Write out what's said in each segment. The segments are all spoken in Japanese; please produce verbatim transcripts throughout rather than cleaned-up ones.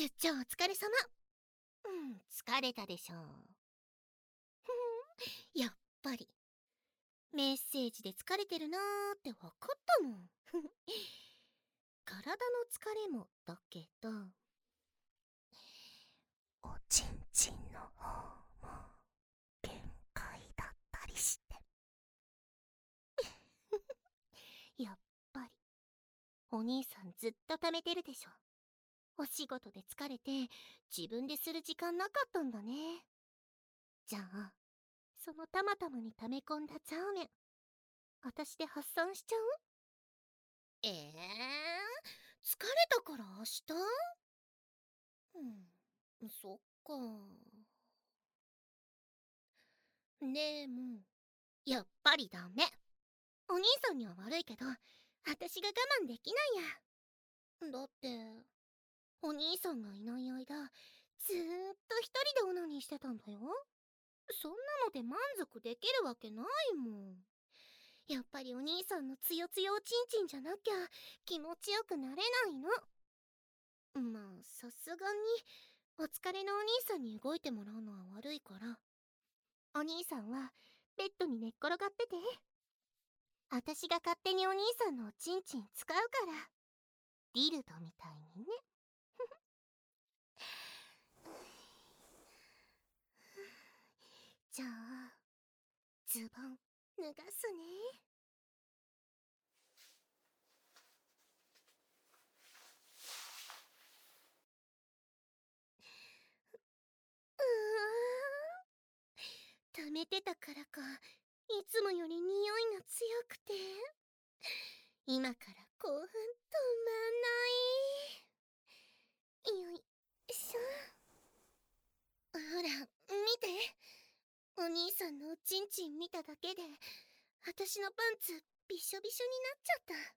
出張お疲れ様。うん、疲れたでしょう。やっぱりメッセージで疲れてるなーってわかったもん。体の疲れもだけど、おちんちんの方も限界だったりして。やっぱりお兄さんずっと溜めてるでしょ。お仕事で疲れて自分でする時間なかったんだね。じゃあそのたまたまに溜め込んだチャーメン、私で発散しちゃう？ええー、疲れたから明日？うん、そっか。でもやっぱりダメ。お兄さんには悪いけど私が我慢できないや。だってお兄さんがいない間ずーっと一人でオナニーしてたんだよ。そんなので満足できるわけないもん。やっぱりお兄さんのつよつよおちんちんじゃなきゃ気持ちよくなれないの。まあさすがにお疲れのお兄さんに動いてもらうのは悪いから、お兄さんはベッドに寝っ転がってて、私が勝手にお兄さんのおちんちん使うから、ディルドみたいにね。じゃあズボン脱がすね。うーん、溜めてたからかいつもより匂いが強くて、今から興奮止まんない。よいしょ。ほら見て、お兄さんのおちんちん見ただけで私のパンツびしょびしょになっちゃった。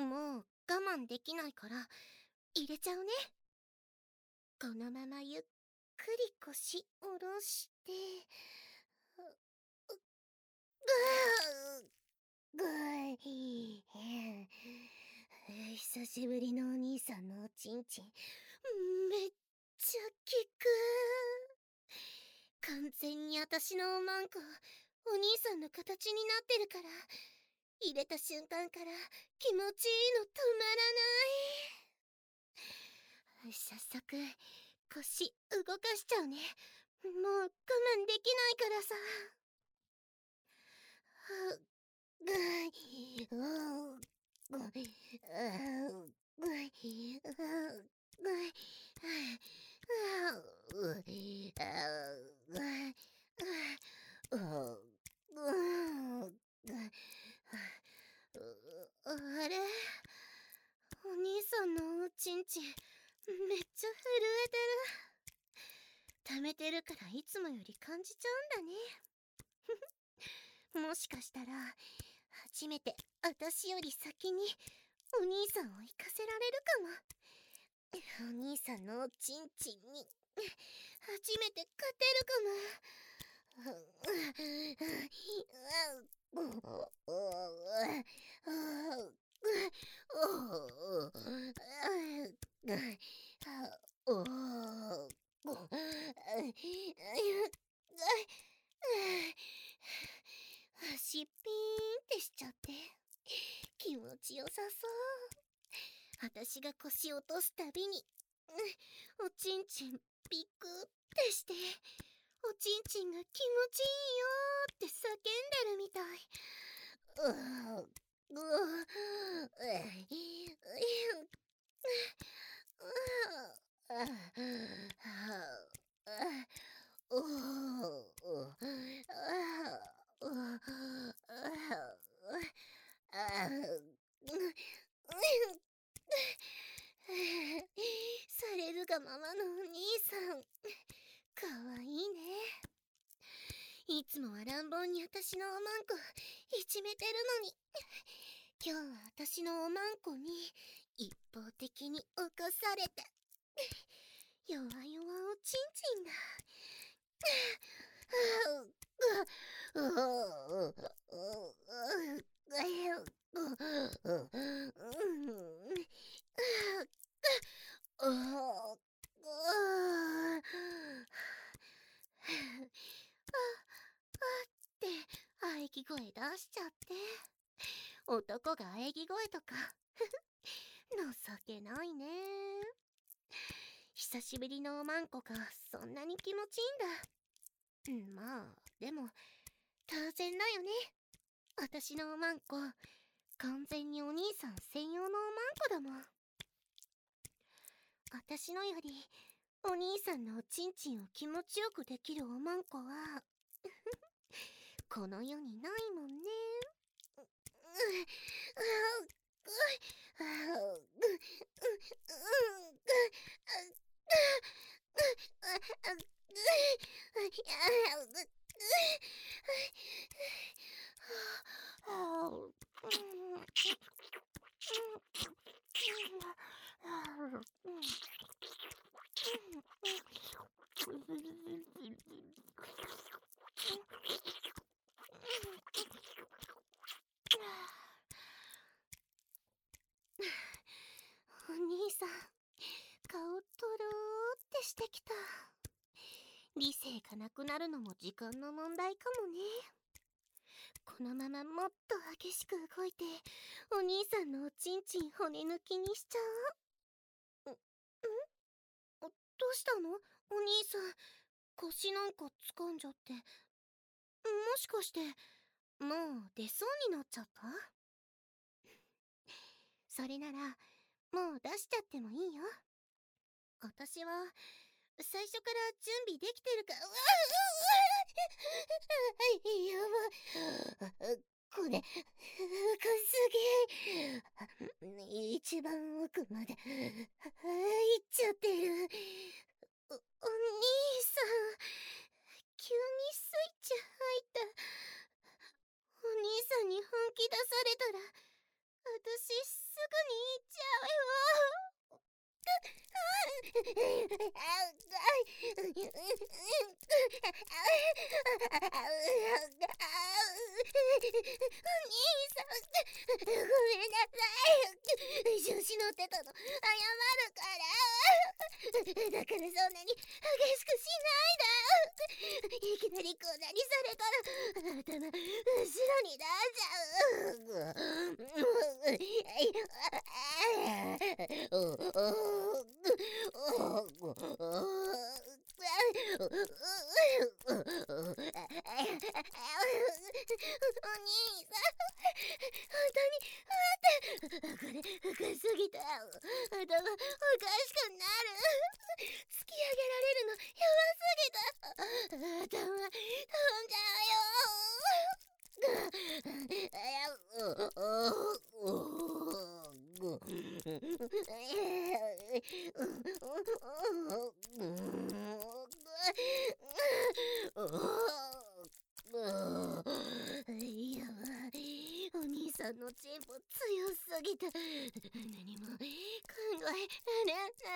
もう我慢できないから入れちゃうね。このままゆっくり腰下ろして、ぐーぐー、久しぶりのお兄さんのおちんちんめっちゃ効く。完全に私のおまんこお兄さんの形になってるから、入れた瞬間から気持ちいいの止まらない。早速腰動かしちゃうね。もう我慢できないからさ。ぐいぐいぐいぐいあれ、お兄さんのおちんちんめっちゃ震えてる。溜めてるからいつもより感じちゃうんだね。もしかしたら初めて私より先にお兄さんを行かせられるかも。お兄さんのおちんちんに初めて勝てるかも。足ピーンってしちゃって気持ちよさそう。私が腰落とすたびにおちんちんピクってして、おちんちんが気持ちいいよって叫んでるみたい。ううされるがままのお兄さん、かわいいね。いつもは乱暴に私のおまんこいじめてるのに、今日は私のおまんこに一方的に侵されて、弱々おちんちんだ。 き声出しちゃって。男が喘ぎ声とか情けないね。久しぶりのおまんこがそんなに気持ちいいんだ。まあでも当然だよね。私のおまんこ完全にお兄さん専用のおまんこだもん。私のよりお兄さんのおちんちんを気持ちよくできるおまんこはこの世にないもんね。お兄さん、顔とろーってしてきた。理性がなくなるのも時間の問題かもね。このままもっと激しく動いてお兄さんのおちんちん骨抜きにしちゃう。んんどうしたのお兄さん。腰なんか掴んじゃって。もしかしてもう出そうになっちゃった？それならもう出しちゃってもいいよ。私は最初から準備できてるか。うわうわやば。これ深すぎ。一番奥まで行っちゃってる。お、お兄さん、急にスイッチ入った。お兄さんに本気出されたら私すぐに行っちゃうよ。お兄さん、ごめんなさい。調子乗ってたの謝るから。だからそんなに激しくしないで。いきなりこんなにされたら頭後ろに出しちゃう。お兄さん、本当に待って。これ深すぎた。頭おかしくなる。突き上げられるのやばすぎた。頭飛んじゃいやばい。お兄さんのチンポ強すぎて何も考えられ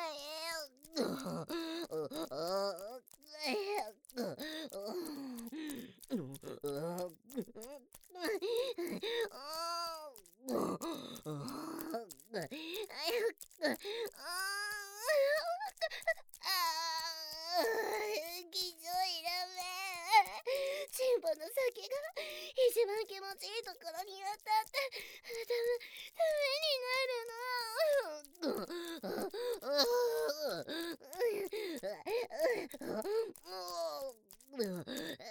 きついだめ。チンポの先が一番気持ちいいところに当たってダメになるの。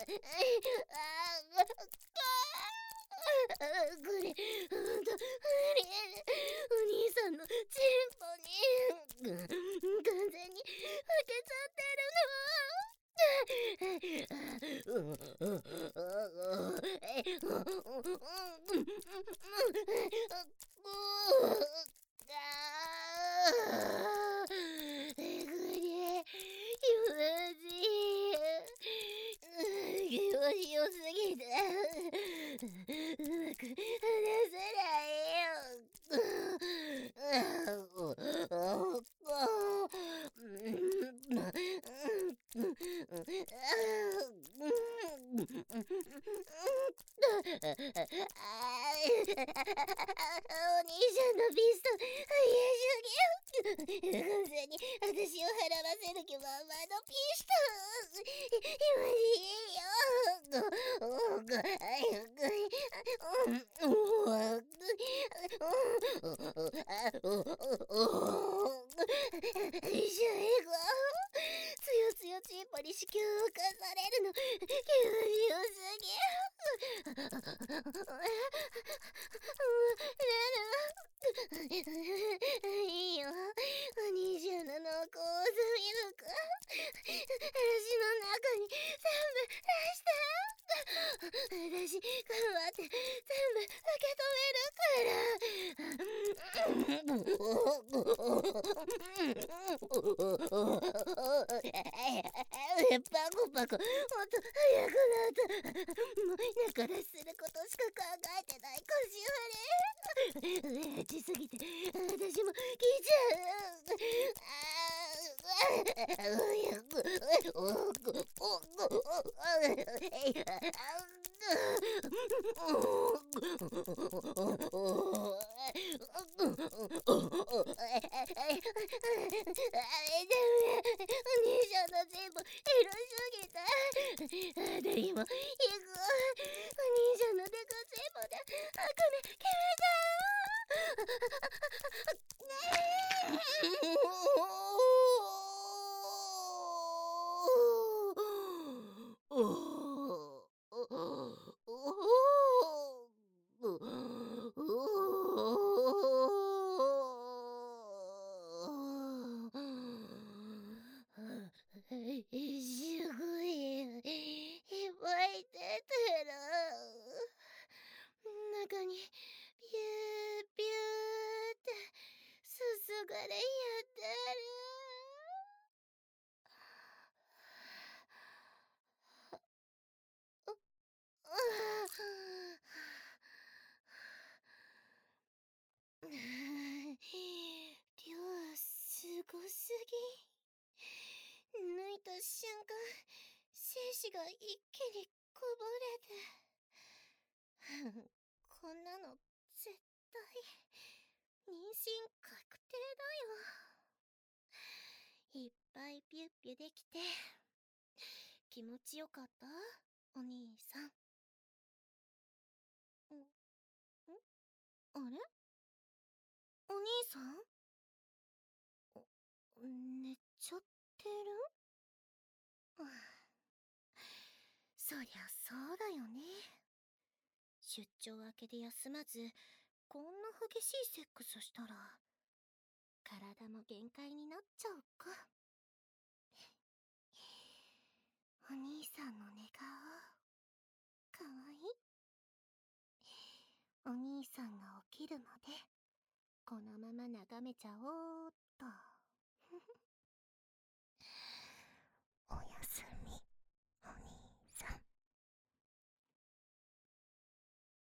これほんとありえない。お兄さんのチンポに完全に負けちゃってるの。気持ちよすぎてうまく話せないよ。お兄ちゃんのビスト早すぎ。完全に私を払わせる気満々のピスト。今でいいよ。早く私、頑張って、全部受け止めるから。パコパコ、もっと早くなった。もう、だからすることしか考えてない腰割れ。熱すぎて、私も来ちゃう。兄ちゃんの全部広すぎた。あたりも行く。お兄ちゃんのデカ全部であかね決めた。すごい、いっぱい出てる。中にビュービューってすすがれやってる。量すごすぎ。抜いた瞬間、精子が一気にこぼれて。こんなの絶対妊娠確定だよ。いっぱいピュッピュできて気持ちよかった？お兄さん。んんあれ、お兄さん？寝ちゃってる？はあ、そりゃそうだよね。出張明けで休まずこんな激しいセックスしたら体も限界になっちゃうか。お兄さんの寝顔かわいい。お兄さんが起きるまでこのまま眺めちゃおうっと。